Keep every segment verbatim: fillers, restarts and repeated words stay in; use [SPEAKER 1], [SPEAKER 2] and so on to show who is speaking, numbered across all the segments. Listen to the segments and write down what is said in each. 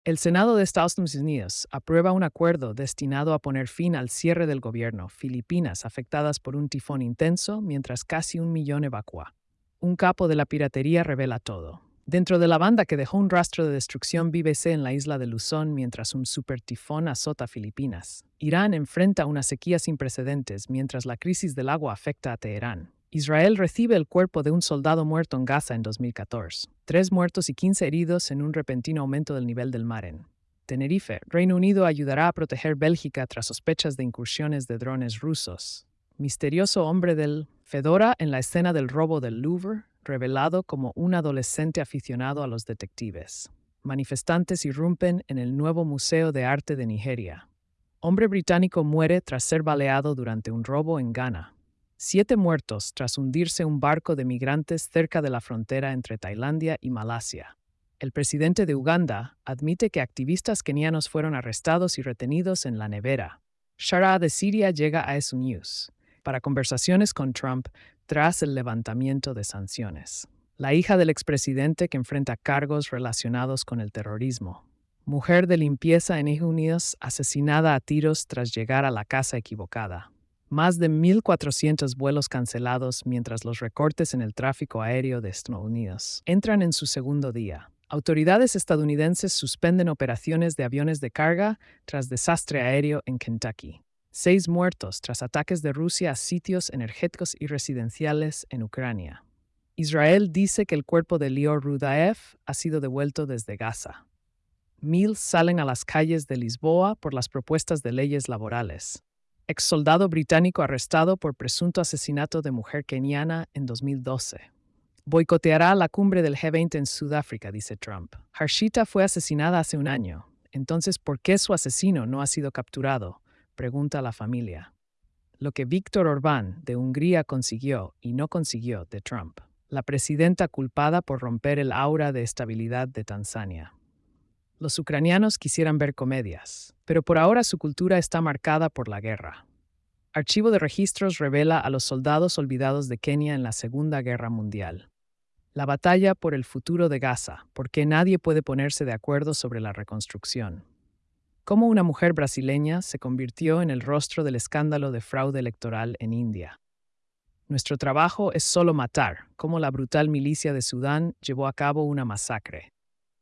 [SPEAKER 1] El Senado de Estados Unidos aprueba un acuerdo destinado a poner fin al cierre del gobierno Filipinas afectadas por un tifón intenso mientras casi un millón evacúa. Un capo de la piratería revela todo. Dentro de la banda que dejó un rastro de destrucción vívese en la isla de Luzón mientras un supertifón azota Filipinas. Irán enfrenta una sequía sin precedentes mientras la crisis del agua afecta a Teherán. Israel recibe el cuerpo de un soldado muerto en Gaza en dos mil catorce. Tres muertos y quince heridos en un repentino aumento del nivel del mar en Tenerife. Reino Unido ayudará a proteger Bélgica tras sospechas de incursiones de drones rusos. Misterioso hombre del Fedora en la escena del robo del Louvre, revelado como un adolescente aficionado a los detectives. Manifestantes irrumpen en el nuevo Museo de Arte de Nigeria. Hombre británico muere tras ser baleado durante un robo en Ghana. Siete muertos tras hundirse un barco de migrantes cerca de la frontera entre Tailandia y Malasia. El presidente de Uganda admite que activistas kenianos fueron arrestados y retenidos en la nevera. Shara de Siria llega a E S U News para conversaciones con Trump tras el levantamiento de sanciones. La hija del expresidente que enfrenta cargos relacionados con el terrorismo. Mujer de limpieza en Estados Unidos asesinada a tiros tras llegar a la casa equivocada. Más de mil cuatrocientos vuelos cancelados mientras los recortes en el tráfico aéreo de Estados Unidos entran en su segundo día. Autoridades estadounidenses suspenden operaciones de aviones de carga tras desastre aéreo en Kentucky. Seis muertos tras ataques de Rusia a sitios energéticos y residenciales en Ucrania. Israel dice que el cuerpo de Lior Rudaev ha sido devuelto desde Gaza. Mil salen a las calles de Lisboa por las propuestas de leyes laborales. Exsoldado británico arrestado por presunto asesinato de mujer keniana en dos mil doce. Boicoteará la cumbre del G veinte en Sudáfrica, dice Trump. Harshita fue asesinada hace un año. Entonces, ¿por qué su asesino no ha sido capturado?, pregunta la familia. Lo que Viktor Orbán de Hungría consiguió y no consiguió de Trump. La presidenta culpada por romper el aura de estabilidad de Tanzania. Los ucranianos quisieran ver comedias, pero por ahora su cultura está marcada por la guerra. Archivo de registros revela a los soldados olvidados de Kenia en la Segunda Guerra Mundial. La batalla por el futuro de Gaza, por qué nadie puede ponerse de acuerdo sobre la reconstrucción. Cómo una mujer brasileña se convirtió en el rostro del escándalo de fraude electoral en India. Nuestro trabajo es solo matar, cómo la brutal milicia de Sudán llevó a cabo una masacre.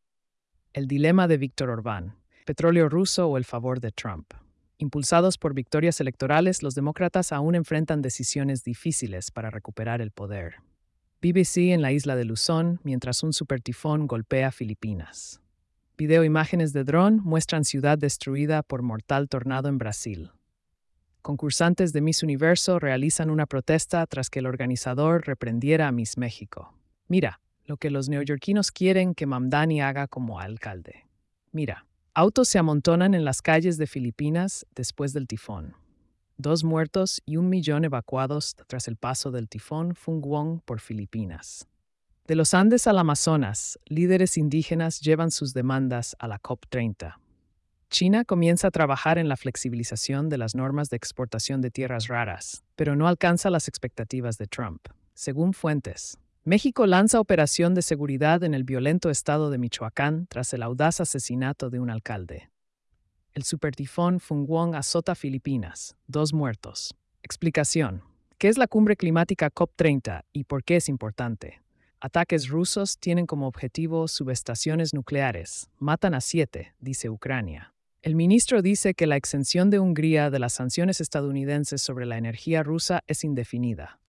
[SPEAKER 1] El dilema de Viktor Orbán, petróleo ruso o el favor de Trump. Impulsados por victorias electorales, los demócratas aún enfrentan decisiones difíciles para recuperar el poder. B B C en la isla de Luzón mientras un supertifón golpea Filipinas. Video imágenes de dron muestran ciudad destruida por mortal tornado en Brasil. Concursantes de Miss Universo realizan una protesta tras que el organizador reprendiera a Miss México. Mira, lo que los neoyorquinos quieren que Mamdani haga como alcalde. Mira, autos se amontonan en las calles de Filipinas después del tifón. Dos muertos y un millón evacuados tras el paso del tifón Fungwon por Filipinas. De los Andes al Amazonas, líderes indígenas llevan sus demandas a la COP treinta. China comienza a trabajar en la flexibilización de las normas de exportación de tierras raras, pero no alcanza las expectativas de Trump. Según fuentes, México lanza operación de seguridad en el violento estado de Michoacán tras el audaz asesinato de un alcalde. El supertifón Fungwon azota Filipinas. Dos muertos. Explicación. ¿Qué es la cumbre climática COP treinta y por qué es importante? Ataques rusos tienen como objetivo subestaciones nucleares. Matan a siete, dice Ucrania. El ministro dice que la exención de Hungría de las sanciones estadounidenses sobre la energía rusa es indefinida.